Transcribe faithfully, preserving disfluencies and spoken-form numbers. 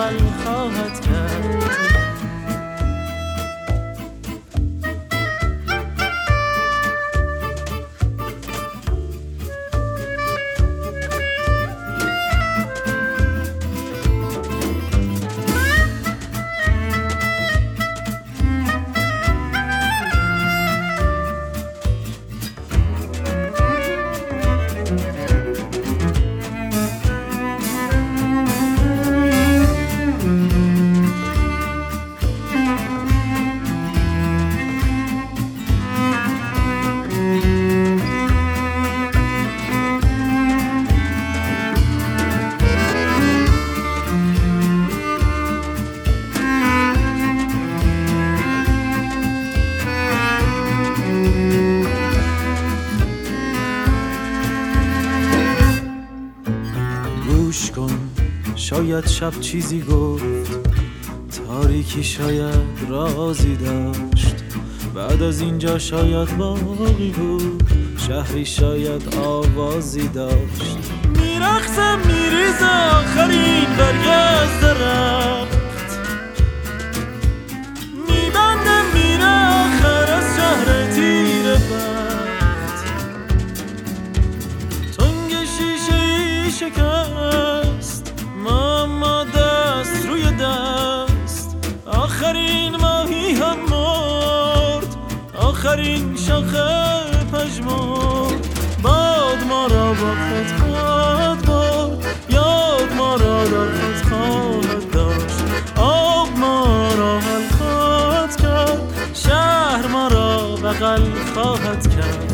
بغل خواهد کرد. گوش کن شاید شب چیزی گفت، تاریکی شاید رازی داشت، بعد از اینجا شاید باقی بود، شهری شاید آوازی داشت. میرقصم میریزه آخرین برگ از درخت، میبندم میره آخر از شهر تیر بخت. تنگ شیشه ای شکست، ماما دست روی دست، آخرین ماهی هم مرد، آخرین شاخه پژمرد. باد ما را با خود خواهد برد، یاد ما را در خود خواهد داشت، آب ما را حل خواهد کرد، شهر ما را بغل خواهد کرد.